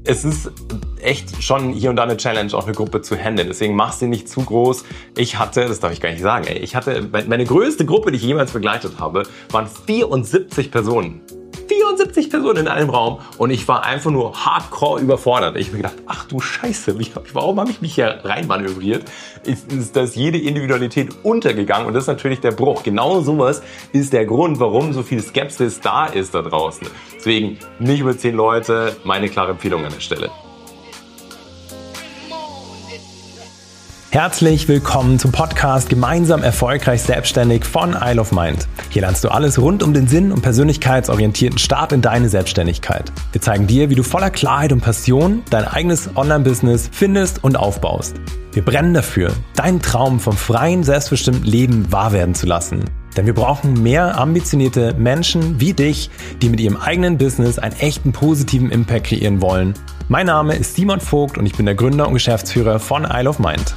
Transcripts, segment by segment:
es ist echt schon hier und da eine Challenge, auch eine Gruppe zu handeln. Deswegen mach sie nicht zu groß. Das darf ich gar nicht sagen, ich hatte, meine größte Gruppe, die ich jemals begleitet habe, waren 74 Personen. 74 Personen in einem Raum und ich war einfach nur hardcore überfordert. Ich habe mir gedacht, ach du Scheiße, warum habe ich mich hier reinmanövriert? Ist das jede Individualität untergegangen und das ist natürlich der Bruch. Genau sowas ist der Grund, warum so viel Skepsis da ist da draußen. Deswegen nicht über 10 Leute, meine klare Empfehlung an der Stelle. Herzlich willkommen zum Podcast Gemeinsam erfolgreich selbstständig von Isle of Mind. Hier lernst du alles rund um den Sinn und persönlichkeitsorientierten Start in deine Selbstständigkeit. Wir zeigen dir, wie du voller Klarheit und Passion dein eigenes Online-Business findest und aufbaust. Wir brennen dafür, deinen Traum vom freien, selbstbestimmten Leben wahr werden zu lassen. Denn wir brauchen mehr ambitionierte Menschen wie dich, die mit ihrem eigenen Business einen echten positiven Impact kreieren wollen. Mein Name ist Simon Vogt und ich bin der Gründer und Geschäftsführer von Isle of Mind.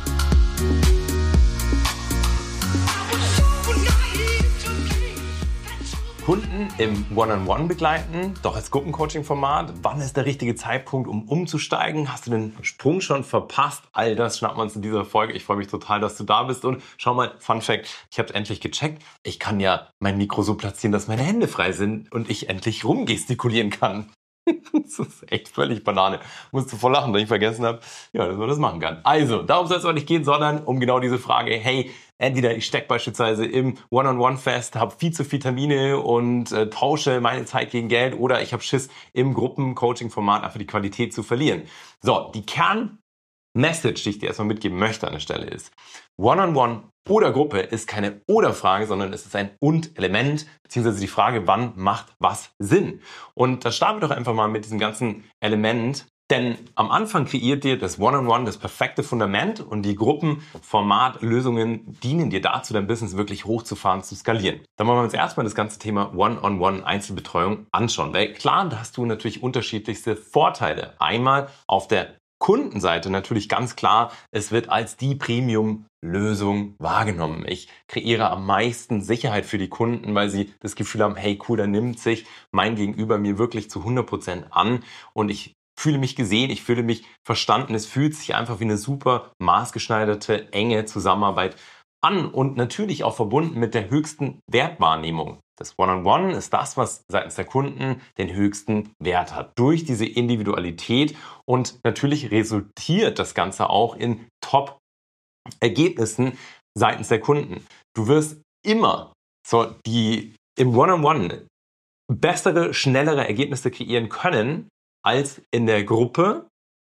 Kunden im One-on-One begleiten, doch als Gruppencoaching-Format. Wann ist der richtige Zeitpunkt, um umzusteigen? Hast du den Sprung schon verpasst? All das schnappen wir uns in dieser Folge. Ich freue mich total, dass du da bist. Und schau mal, Fun Fact, ich habe es endlich gecheckt. Ich kann ja mein Mikro so platzieren, dass meine Hände frei sind und ich endlich rumgestikulieren kann. Das ist echt völlig Banane. Musst du voll lachen, weil ich vergessen habe, dass man das machen kann. Also, darum soll es aber nicht gehen, sondern um genau diese Frage, hey, entweder ich stecke beispielsweise im One-on-One fest, habe viel zu viel Termine und tausche meine Zeit gegen Geld oder ich habe Schiss, im Gruppen-Coaching-Format einfach die Qualität zu verlieren. So, die Kern-Message, die ich dir erstmal mitgeben möchte an der Stelle ist, One-on-One oder Gruppe ist keine Oder-Frage, sondern es ist ein Und-Element, beziehungsweise die Frage, wann macht was Sinn? Und da starten wir doch einfach mal mit diesem ganzen Element, denn am Anfang kreiert dir das One-on-One das perfekte Fundament und die Gruppenformatlösungen dienen dir dazu, dein Business wirklich hochzufahren, zu skalieren. Dann wollen wir uns erstmal das ganze Thema One-on-One Einzelbetreuung anschauen, weil klar, da hast du natürlich unterschiedlichste Vorteile. Einmal auf der Kundenseite natürlich ganz klar, es wird als die Premium-Lösung wahrgenommen. Ich kreiere am meisten Sicherheit für die Kunden, weil sie das Gefühl haben, hey cool, da nimmt sich mein Gegenüber mir wirklich zu 100% an und ich fühle mich gesehen, ich fühle mich verstanden. Es fühlt sich einfach wie eine super maßgeschneiderte, enge Zusammenarbeit an und natürlich auch verbunden mit der höchsten Wertwahrnehmung. Das One-on-One ist das, was seitens der Kunden den höchsten Wert hat. Durch diese Individualität und natürlich resultiert das Ganze auch in Top-Ergebnissen seitens der Kunden. Du wirst immer im One-on-One bessere, schnellere Ergebnisse kreieren können als in der Gruppe,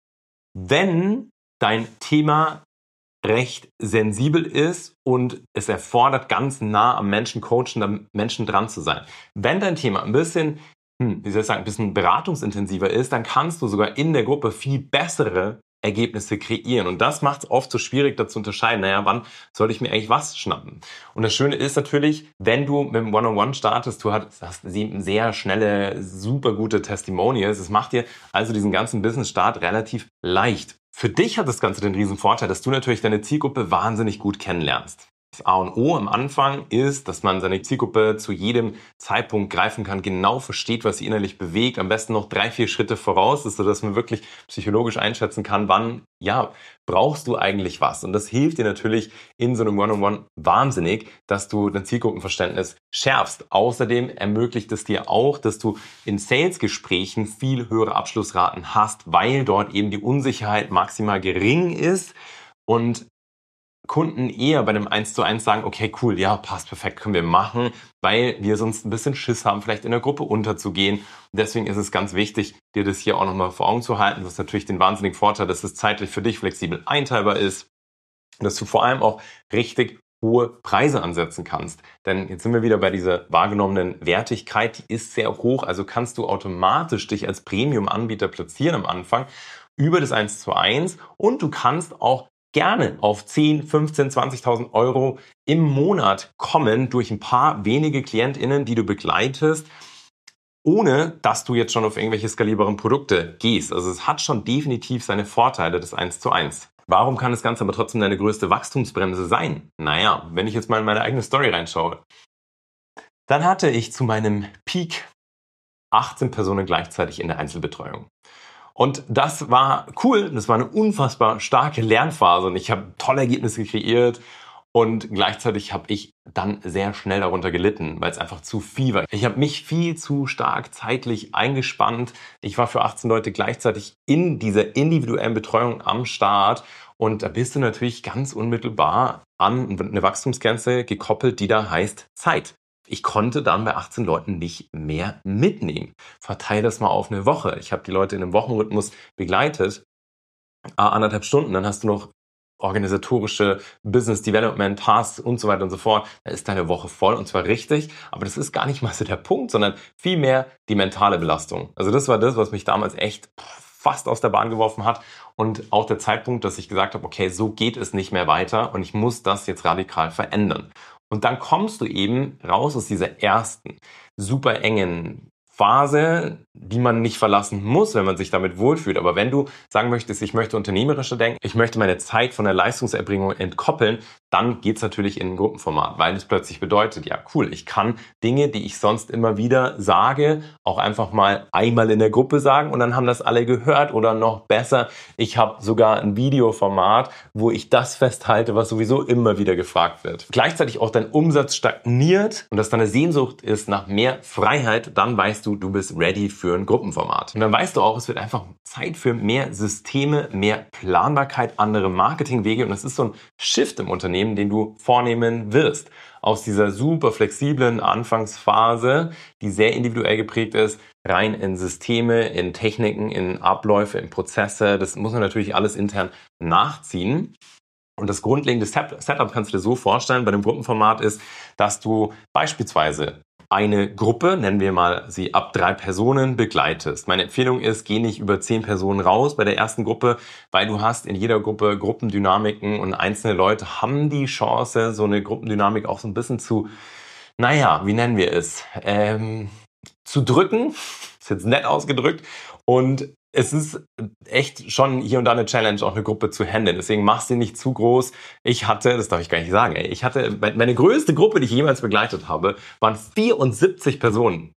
wenn dein Thema recht sensibel ist und es erfordert, ganz nah am Menschen coachen, am Menschen dran zu sein. Wenn dein Thema ein bisschen, ein bisschen beratungsintensiver ist, dann kannst du sogar in der Gruppe viel bessere Ergebnisse kreieren. Und das macht es oft so schwierig, da zu unterscheiden, wann soll ich mir eigentlich was schnappen? Und das Schöne ist natürlich, wenn du mit dem One-on-One startest, du hast sehr schnelle, super gute Testimonials. Es macht dir also diesen ganzen Business-Start relativ leicht. Für dich hat das Ganze den riesen Vorteil, dass du natürlich deine Zielgruppe wahnsinnig gut kennenlernst. Das A und O am Anfang ist, dass man seine Zielgruppe zu jedem Zeitpunkt greifen kann, genau versteht, was sie innerlich bewegt, am besten noch 3-4 Schritte voraus ist, sodass man wirklich psychologisch einschätzen kann, wann, brauchst du eigentlich was? Und das hilft dir natürlich in so einem One-on-One wahnsinnig, dass du dein Zielgruppenverständnis schärfst. Außerdem ermöglicht es dir auch, dass du in Sales-Gesprächen viel höhere Abschlussraten hast, weil dort eben die Unsicherheit maximal gering ist und Kunden eher bei einem 1:1 sagen, okay, cool, ja, passt, perfekt, können wir machen, weil wir sonst ein bisschen Schiss haben, vielleicht in der Gruppe unterzugehen. Und deswegen ist es ganz wichtig, dir das hier auch nochmal vor Augen zu halten. Das ist natürlich den wahnsinnigen Vorteil, dass es zeitlich für dich flexibel einteilbar ist und dass du vor allem auch richtig hohe Preise ansetzen kannst. Denn jetzt sind wir wieder bei dieser wahrgenommenen Wertigkeit, die ist sehr hoch, also kannst du automatisch dich als Premium-Anbieter platzieren am Anfang über das 1:1 und du kannst auch gerne auf 10, 15, 20.000 Euro im Monat kommen durch ein paar wenige KlientInnen, die du begleitest, ohne dass du jetzt schon auf irgendwelche skalierbaren Produkte gehst. Also es hat schon definitiv seine Vorteile, das 1:1. Warum kann das Ganze aber trotzdem deine größte Wachstumsbremse sein? Wenn ich jetzt mal in meine eigene Story reinschaue, dann hatte ich zu meinem Peak 18 Personen gleichzeitig in der Einzelbetreuung. Und das war cool. Das war eine unfassbar starke Lernphase und ich habe tolle Ergebnisse kreiert. Und gleichzeitig habe ich dann sehr schnell darunter gelitten, weil es einfach zu viel war. Ich habe mich viel zu stark zeitlich eingespannt. Ich war für 18 Leute gleichzeitig in dieser individuellen Betreuung am Start. Und da bist du natürlich ganz unmittelbar an eine Wachstumsgrenze gekoppelt, die da heißt Zeit. Ich konnte dann bei 18 Leuten nicht mehr mitnehmen. Verteile das mal auf eine Woche. Ich habe die Leute in einem Wochenrhythmus begleitet, 1,5 Stunden. Dann hast du noch organisatorische Business Development Tasks und so weiter und so fort. Da ist deine Woche voll und zwar richtig. Aber das ist gar nicht mal so der Punkt, sondern vielmehr die mentale Belastung. Also das war das, was mich damals echt fast aus der Bahn geworfen hat und auch der Zeitpunkt, dass ich gesagt habe, okay, so geht es nicht mehr weiter und ich muss das jetzt radikal verändern. Und dann kommst du eben raus aus dieser ersten super engen Phase, die man nicht verlassen muss, wenn man sich damit wohlfühlt. Aber wenn du sagen möchtest, ich möchte unternehmerischer denken, ich möchte meine Zeit von der Leistungserbringung entkoppeln, dann geht's natürlich in ein Gruppenformat, weil es plötzlich bedeutet, ja cool, ich kann Dinge, die ich sonst immer wieder sage, auch einfach mal einmal in der Gruppe sagen und dann haben das alle gehört oder noch besser, ich habe sogar ein Videoformat, wo ich das festhalte, was sowieso immer wieder gefragt wird. Gleichzeitig auch dein Umsatz stagniert und dass deine Sehnsucht ist nach mehr Freiheit, dann weißt du bist ready für ein Gruppenformat. Und dann weißt du auch, es wird einfach Zeit für mehr Systeme, mehr Planbarkeit, andere Marketingwege und das ist so ein Shift im Unternehmen, den du vornehmen wirst. Aus dieser super flexiblen Anfangsphase, die sehr individuell geprägt ist, rein in Systeme, in Techniken, in Abläufe, in Prozesse. Das muss man natürlich alles intern nachziehen. Und das grundlegende Setup kannst du dir so vorstellen, bei dem Gruppenformat ist, dass du beispielsweise eine Gruppe, nennen wir mal sie ab 3 Personen, begleitest. Meine Empfehlung ist, geh nicht über 10 Personen raus bei der ersten Gruppe, weil du hast in jeder Gruppe Gruppendynamiken und einzelne Leute haben die Chance, so eine Gruppendynamik auch so ein bisschen zu, wie nennen wir es, zu drücken. Ist jetzt nett ausgedrückt. Und es ist echt schon hier und da eine Challenge, auch eine Gruppe zu handeln. Deswegen mach sie nicht zu groß. Ich hatte, das darf ich gar nicht sagen, ich hatte, meine größte Gruppe, die ich jemals begleitet habe, waren 74 Personen.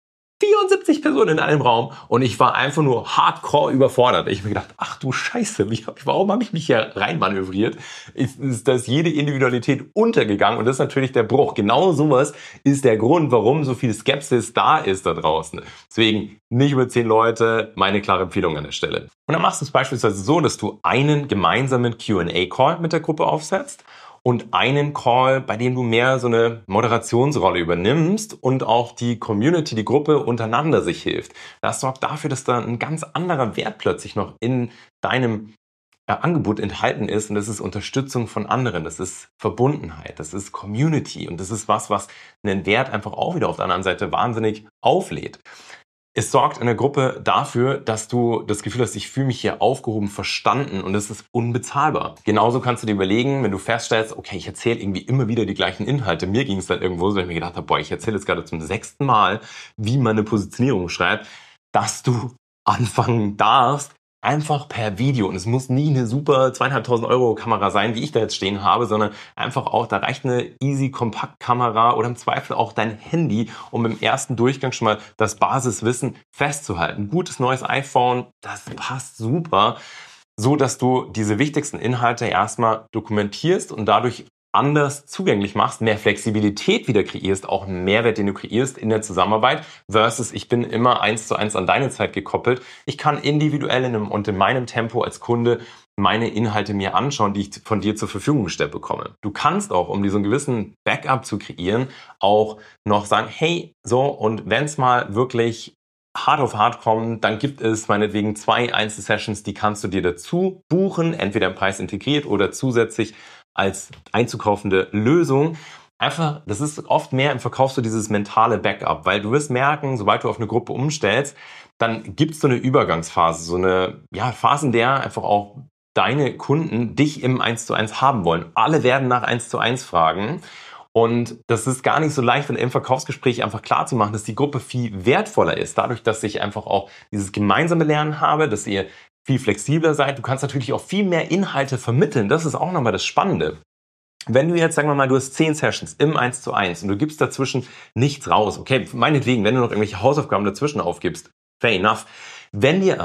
74 Personen in einem Raum und ich war einfach nur hardcore überfordert. Ich habe mir gedacht, ach du Scheiße, warum habe ich mich hier reinmanövriert? Ist das jede Individualität untergegangen und das ist natürlich der Bruch. Genau sowas ist der Grund, warum so viel Skepsis da ist da draußen. Deswegen nicht über 10 Leute, meine klare Empfehlung an der Stelle. Und dann machst du es beispielsweise so, dass du einen gemeinsamen Q&A-Call mit der Gruppe aufsetzt und einen Call, bei dem du mehr so eine Moderationsrolle übernimmst und auch die Community, die Gruppe untereinander sich hilft. Das sorgt dafür, dass da ein ganz anderer Wert plötzlich noch in deinem Angebot enthalten ist und das ist Unterstützung von anderen, das ist Verbundenheit, das ist Community und das ist was einen Wert einfach auch wieder auf der anderen Seite wahnsinnig auflädt. Es sorgt in der Gruppe dafür, dass du das Gefühl hast, ich fühle mich hier aufgehoben, verstanden und es ist unbezahlbar. Genauso kannst du dir überlegen, wenn du feststellst, okay, ich erzähle irgendwie immer wieder die gleichen Inhalte. Mir ging es dann irgendwo so, dass ich mir gedacht habe, ich erzähle jetzt gerade zum 6. Mal, wie man eine Positionierung schreibt, dass du anfangen darfst, einfach per Video. Und es muss nie eine super 2.500 € Kamera sein, wie ich da jetzt stehen habe, sondern einfach auch, da reicht eine easy Kompaktkamera oder im Zweifel auch dein Handy, um im ersten Durchgang schon mal das Basiswissen festzuhalten. Gutes neues iPhone, das passt super, so dass du diese wichtigsten Inhalte erstmal dokumentierst und dadurch anders zugänglich machst, mehr Flexibilität wieder kreierst, auch einen Mehrwert, den du kreierst in der Zusammenarbeit, versus ich bin immer 1:1 an deine Zeit gekoppelt. Ich kann individuell in meinem Tempo als Kunde meine Inhalte mir anschauen, die ich von dir zur Verfügung gestellt bekomme. Du kannst auch, um dir so einen gewissen Backup zu kreieren, auch noch sagen, hey, so, und wenn es mal wirklich hart auf hart kommt, dann gibt es meinetwegen 2 Einzelsessions, die kannst du dir dazu buchen, entweder im Preis integriert oder zusätzlich als einzukaufende Lösung. Einfach, das ist oft mehr im Verkauf so dieses mentale Backup, weil du wirst merken, sobald du auf eine Gruppe umstellst, dann gibt es so eine Übergangsphase, so eine Phase, in der einfach auch deine Kunden dich im 1:1 haben wollen. Alle werden nach 1:1 fragen. Und das ist gar nicht so leicht, im Verkaufsgespräch einfach klar zu machen, dass die Gruppe viel wertvoller ist. Dadurch, dass ich einfach auch dieses gemeinsame Lernen habe, dass ihr viel flexibler seid. Du kannst natürlich auch viel mehr Inhalte vermitteln. Das ist auch nochmal das Spannende. Wenn du jetzt, sagen wir mal, du hast 10 Sessions im 1:1 und du gibst dazwischen nichts raus. Okay, meinetwegen, wenn du noch irgendwelche Hausaufgaben dazwischen aufgibst, fair enough. Wenn dir aber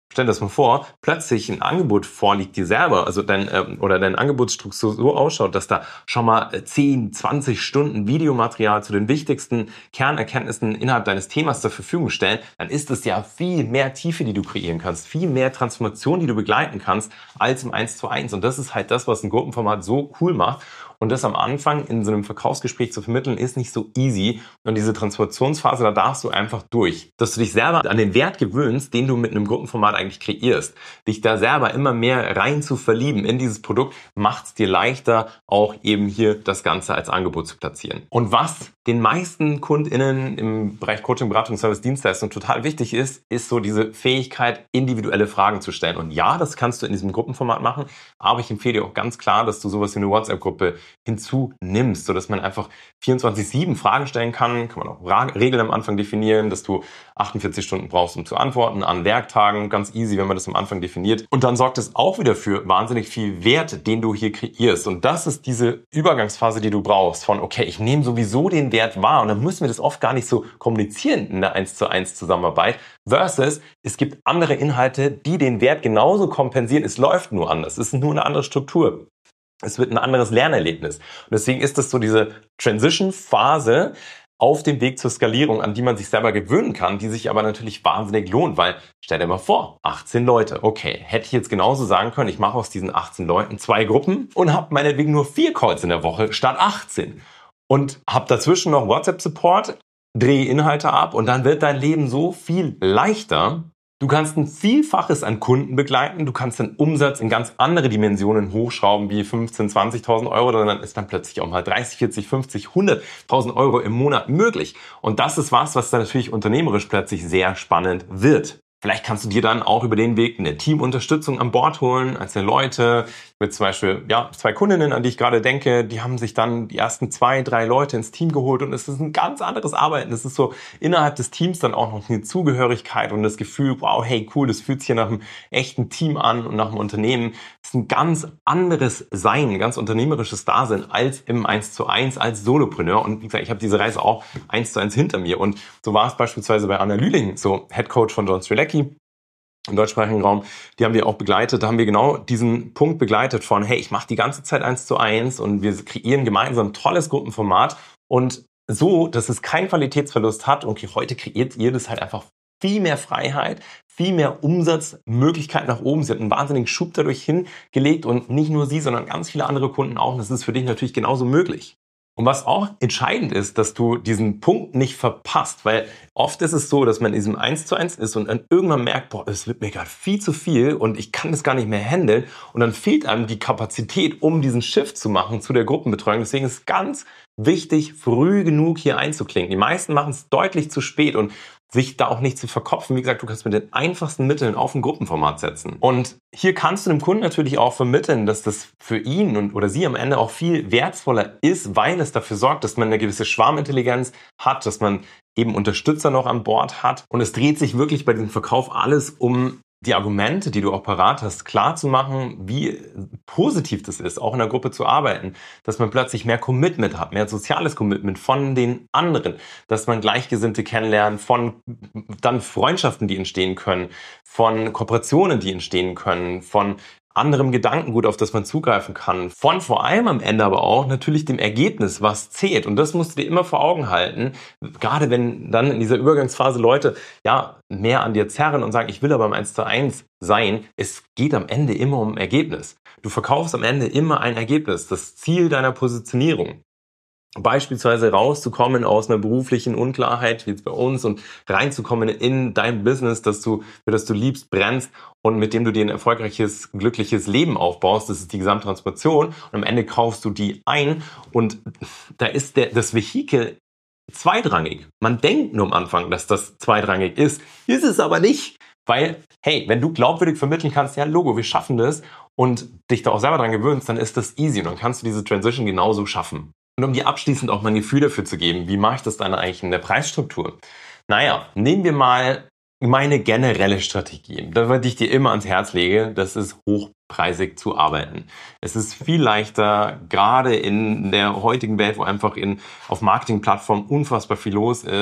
Stell dir das mal vor, plötzlich ein Angebot vorliegt dir selber, also dein Angebotsstruktur so ausschaut, dass da schon mal 10, 20 Stunden Videomaterial zu den wichtigsten Kernerkenntnissen innerhalb deines Themas zur Verfügung stellen, dann ist es ja viel mehr Tiefe, die du kreieren kannst, viel mehr Transformation, die du begleiten kannst, als im 1:1. Und das ist halt das, was ein Gruppenformat so cool macht. Und das am Anfang in so einem Verkaufsgespräch zu vermitteln, ist nicht so easy. Und diese Transformationsphase, da darfst du einfach durch. Dass du dich selber an den Wert gewöhnst, den du mit einem Gruppenformat eigentlich kreierst. Dich da selber immer mehr rein zu verlieben in dieses Produkt, macht es dir leichter, auch eben hier das Ganze als Angebot zu platzieren. Und was den meisten KundInnen im Bereich Coaching, Beratung, Service, Dienstleistung total wichtig ist, ist so diese Fähigkeit, individuelle Fragen zu stellen. Und ja, das kannst du in diesem Gruppenformat machen, aber ich empfehle dir auch ganz klar, dass du sowas wie eine WhatsApp-Gruppe hinzunimmst, sodass man einfach 24/7 Fragen stellen kann man auch Regeln am Anfang definieren, dass du 48 Stunden brauchst, um zu antworten, an Werktagen, ganz easy, wenn man das am Anfang definiert. Und dann sorgt es auch wieder für wahnsinnig viel Wert, den du hier kreierst. Und das ist diese Übergangsphase, die du brauchst, von okay, ich nehme sowieso den Wert wahr und dann müssen wir das oft gar nicht so kommunizieren in der 1:1 Zusammenarbeit, versus es gibt andere Inhalte, die den Wert genauso kompensieren, es läuft nur anders, es ist nur eine andere Struktur. Es wird ein anderes Lernerlebnis. Und deswegen ist das so diese Transition-Phase auf dem Weg zur Skalierung, an die man sich selber gewöhnen kann, die sich aber natürlich wahnsinnig lohnt, weil stell dir mal vor, 18 Leute. Okay, hätte ich jetzt genauso sagen können, ich mache aus diesen 18 Leuten 2 Gruppen und habe meinetwegen nur 4 Calls in der Woche statt 18. Und habe dazwischen noch WhatsApp-Support, drehe Inhalte ab und dann wird dein Leben so viel leichter. Du kannst ein Vielfaches an Kunden begleiten, du kannst den Umsatz in ganz andere Dimensionen hochschrauben, wie 15.000, 20.000 Euro, dann ist dann plötzlich auch mal 30, 40, 50, 100.000 Euro im Monat möglich. Und das ist was dann natürlich unternehmerisch plötzlich sehr spannend wird. Vielleicht kannst du dir dann auch über den Weg eine Teamunterstützung an Bord holen, einzelne Leute. Mit zum Beispiel 2 Kundinnen, an die ich gerade denke, die haben sich dann die ersten 2, 3 Leute ins Team geholt und es ist ein ganz anderes Arbeiten. Es ist so innerhalb des Teams dann auch noch eine Zugehörigkeit und das Gefühl, wow, hey, cool, das fühlt sich hier nach einem echten Team an und nach einem Unternehmen. Es ist ein ganz anderes Sein, ein ganz unternehmerisches Dasein als im 1:1, als Solopreneur. Und wie gesagt, ich habe diese Reise auch 1:1 hinter mir. Und so war es beispielsweise bei Anna Lühling, so Head Coach von John Strelecki im deutschsprachigen Raum, die haben wir auch begleitet, da haben wir genau diesen Punkt begleitet von, hey, ich mache die ganze Zeit 1:1 und wir kreieren gemeinsam ein tolles Gruppenformat und so, dass es keinen Qualitätsverlust hat. Und heute kreiert ihr das halt einfach viel mehr Freiheit, viel mehr Umsatzmöglichkeiten nach oben. Sie hat einen wahnsinnigen Schub dadurch hingelegt und nicht nur sie, sondern ganz viele andere Kunden auch. Und das ist für dich natürlich genauso möglich. Und was auch entscheidend ist, dass du diesen Punkt nicht verpasst, weil oft ist es so, dass man in diesem 1:1 ist und dann irgendwann merkt, boah, es wird mir gerade viel zu viel und ich kann das gar nicht mehr handeln und dann fehlt einem die Kapazität, um diesen Shift zu machen zu der Gruppenbetreuung. Deswegen ist es ganz wichtig, früh genug hier einzuklinken. Die meisten machen es deutlich zu spät und sich da auch nicht zu verkopfen. Wie gesagt, du kannst mit den einfachsten Mitteln auf ein Gruppenformat setzen. Und hier kannst du dem Kunden natürlich auch vermitteln, dass das für ihn oder sie am Ende auch viel wertvoller ist, weil es dafür sorgt, dass man eine gewisse Schwarmintelligenz hat, dass man eben Unterstützer noch an Bord hat. Und es dreht sich wirklich bei diesem Verkauf alles um die Argumente, die du auch parat hast, klar zu machen, wie positiv das ist, auch in der Gruppe zu arbeiten, dass man plötzlich mehr Commitment hat, mehr soziales Commitment von den anderen, dass man Gleichgesinnte kennenlernt, von dann Freundschaften, die entstehen können, von Kooperationen, die entstehen können, von anderem Gedankengut, auf das man zugreifen kann, von vor allem am Ende aber auch natürlich dem Ergebnis, was zählt. Und das musst du dir immer vor Augen halten, gerade wenn dann in dieser Übergangsphase Leute mehr an dir zerren und sagen, ich will aber im 1:1 sein. Es geht am Ende immer um Ergebnis. Du verkaufst am Ende immer ein Ergebnis, das Ziel deiner Positionierung. Beispielsweise rauszukommen aus einer beruflichen Unklarheit, wie jetzt bei uns, und reinzukommen in dein Business, für das du liebst, brennst und mit dem du dir ein erfolgreiches, glückliches Leben aufbaust. Das ist die Gesamttransformation und am Ende kaufst du die ein und da ist das Vehikel zweitrangig. Man denkt nur am Anfang, dass das zweitrangig ist es aber nicht, weil, hey, wenn du glaubwürdig vermitteln kannst, ja, Logo, wir schaffen das und dich da auch selber dran gewöhnst, dann ist das easy und dann kannst du diese Transition genauso schaffen. Und um dir abschließend auch mal ein Gefühl dafür zu geben, wie mache ich das dann eigentlich in der Preisstruktur? Naja, nehmen wir mal meine generelle Strategie. Da würde ich dir immer ans Herz lege, das ist hochpreisig zu arbeiten. Es ist viel leichter, gerade in der heutigen Welt, wo einfach auf Marketingplattformen unfassbar viel los ist,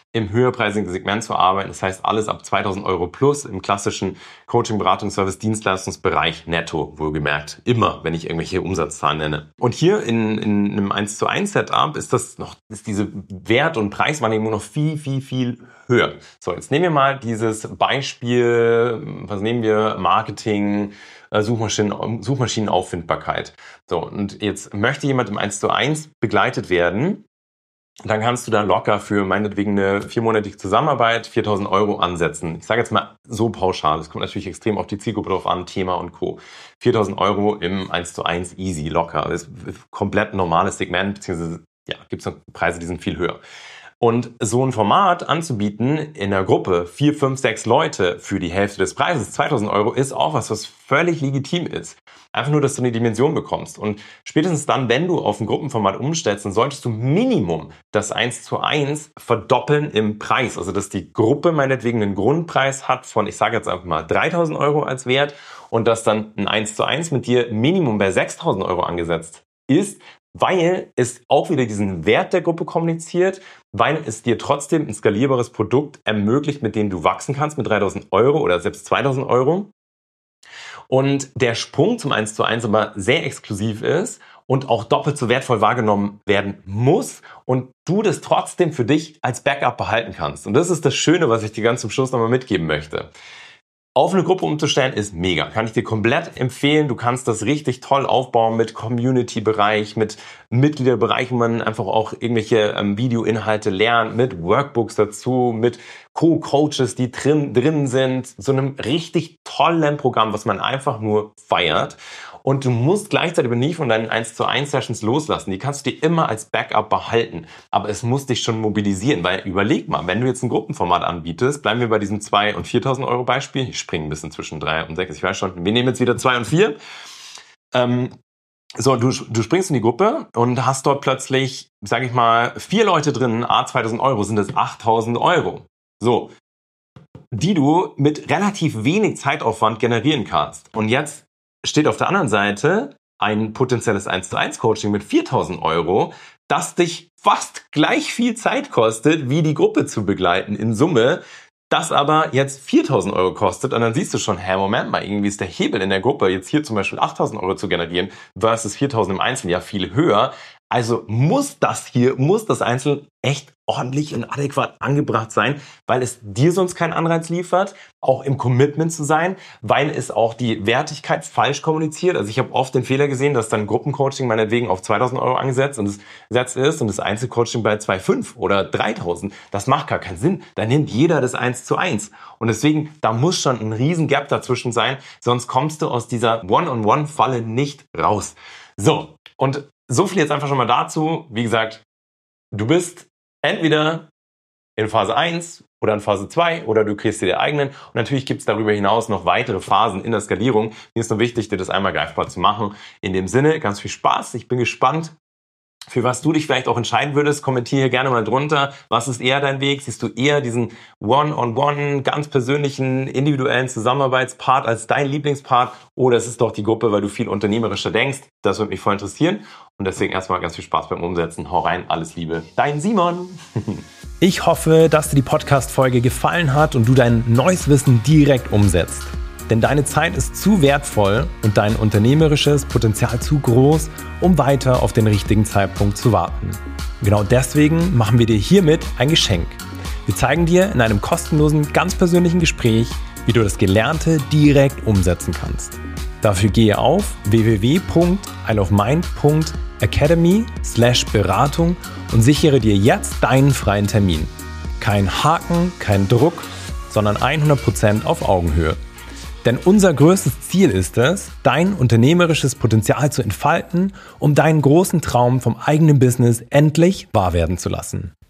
im höherpreisigen Segment zu arbeiten. Das heißt, alles ab 2.000 Euro plus im klassischen Coaching, Beratungsservice, Dienstleistungsbereich netto, wohlgemerkt. Immer, wenn ich irgendwelche Umsatzzahlen nenne. Und hier in einem 1:1 Setup ist diese Wert- und Preiswahrnehmung noch viel, viel, viel höher. So, jetzt nehmen wir mal dieses Beispiel, was nehmen wir? Marketing, Suchmaschinenauffindbarkeit. So, und jetzt möchte jemand im 1:1 begleitet werden. Dann kannst du da locker für meinetwegen eine 4-monatige Zusammenarbeit 4.000 Euro ansetzen. Ich sage jetzt mal so pauschal, das kommt natürlich extrem auf die Zielgruppe drauf an, Thema und Co. 4.000 Euro im 1:1 easy, locker. Das ist komplett normales Segment, beziehungsweise gibt es noch Preise, die sind viel höher. Und so ein Format anzubieten in der Gruppe, 4, 5, 6 Leute für die Hälfte des Preises, 2.000 Euro, ist auch was völlig legitim ist. Einfach nur, dass du eine Dimension bekommst. Und spätestens dann, wenn du auf ein Gruppenformat umstellst, dann solltest du Minimum das 1:1 verdoppeln im Preis. Also, dass die Gruppe meinetwegen einen Grundpreis hat von, ich sage jetzt einfach mal 3.000 Euro als Wert und dass dann ein 1:1 mit dir Minimum bei 6.000 Euro angesetzt ist, weil es auch wieder diesen Wert der Gruppe kommuniziert, weil es dir trotzdem ein skalierbares Produkt ermöglicht, mit dem du wachsen kannst, mit 3.000 Euro oder selbst 2.000 Euro. Und der Sprung zum 1:1 aber sehr exklusiv ist und auch doppelt so wertvoll wahrgenommen werden muss und du das trotzdem für dich als Backup behalten kannst. Und das ist das Schöne, was ich dir ganz zum Schluss nochmal mitgeben möchte. Auf eine Gruppe umzustellen ist mega. Kann ich dir komplett empfehlen. Du kannst das richtig toll aufbauen mit Community-Bereich, mit Mitgliederbereich, wo man einfach auch irgendwelche Videoinhalte lernt, mit Workbooks dazu, mit Co-Coaches, die drin sind. So einem richtig tollen Programm, was man einfach nur feiert. Und du musst gleichzeitig aber nie von deinen 1:1 Sessions loslassen. Die kannst du dir immer als Backup behalten. Aber es muss dich schon mobilisieren, weil überleg mal, wenn du jetzt ein Gruppenformat anbietest, bleiben wir bei diesem 2.000 und 4.000 Euro Beispiel. Ich springe ein bisschen zwischen 3 und 6, ich weiß schon. Wir nehmen jetzt wieder 2 und 4. Du springst in die Gruppe und hast dort plötzlich, sage ich mal, 4 Leute drin, 2.000 Euro, sind das 8.000 Euro. So, die du mit relativ wenig Zeitaufwand generieren kannst. Und jetzt steht auf der anderen Seite ein potenzielles 1:1 Coaching mit 4.000 Euro, das dich fast gleich viel Zeit kostet, wie die Gruppe zu begleiten in Summe, das aber jetzt 4.000 Euro kostet. Und dann siehst du schon, Moment mal, irgendwie ist der Hebel in der Gruppe, jetzt hier zum Beispiel 8.000 Euro zu generieren versus 4.000 im Einzelnen ja viel höher. Also muss das Einzelne echt ordentlich und adäquat angebracht sein, weil es dir sonst keinen Anreiz liefert, auch im Commitment zu sein, weil es auch die Wertigkeit falsch kommuniziert. Also ich habe oft den Fehler gesehen, dass dann Gruppencoaching meinetwegen auf 2.000 Euro angesetzt ist und das Einzelcoaching bei 2.500 oder 3.000. Das macht gar keinen Sinn. Da nimmt jeder das 1:1. Und deswegen, da muss schon ein riesen Gap dazwischen sein, sonst kommst du aus dieser One-on-One-Falle nicht raus. So, und so viel jetzt einfach schon mal dazu. Wie gesagt, du bist entweder in Phase 1 oder in Phase 2 oder du kriegst dir die eigenen. Und natürlich gibt es darüber hinaus noch weitere Phasen in der Skalierung. Mir ist nur wichtig, dir das einmal greifbar zu machen. In dem Sinne, ganz viel Spaß. Ich bin gespannt, für was du dich vielleicht auch entscheiden würdest. Kommentiere hier gerne mal drunter. Was ist eher dein Weg? Siehst du eher diesen One-on-One, ganz persönlichen, individuellen Zusammenarbeitspart als dein Lieblingspart? Oder ist es doch die Gruppe, weil du viel unternehmerischer denkst? Das würde mich voll interessieren. Und deswegen erstmal ganz viel Spaß beim Umsetzen. Hau rein, alles Liebe. Dein Simon. Ich hoffe, dass dir die Podcast-Folge gefallen hat und du dein neues Wissen direkt umsetzt. Denn deine Zeit ist zu wertvoll und dein unternehmerisches Potenzial zu groß, um weiter auf den richtigen Zeitpunkt zu warten. Genau deswegen machen wir dir hiermit ein Geschenk. Wir zeigen dir in einem kostenlosen, ganz persönlichen Gespräch, wie du das Gelernte direkt umsetzen kannst. Dafür gehe auf www.isleofmind.academy/Beratung und sichere dir jetzt deinen freien Termin. Kein Haken, kein Druck, sondern 100% auf Augenhöhe. Denn unser größtes Ziel ist es, dein unternehmerisches Potenzial zu entfalten, um deinen großen Traum vom eigenen Business endlich wahr werden zu lassen.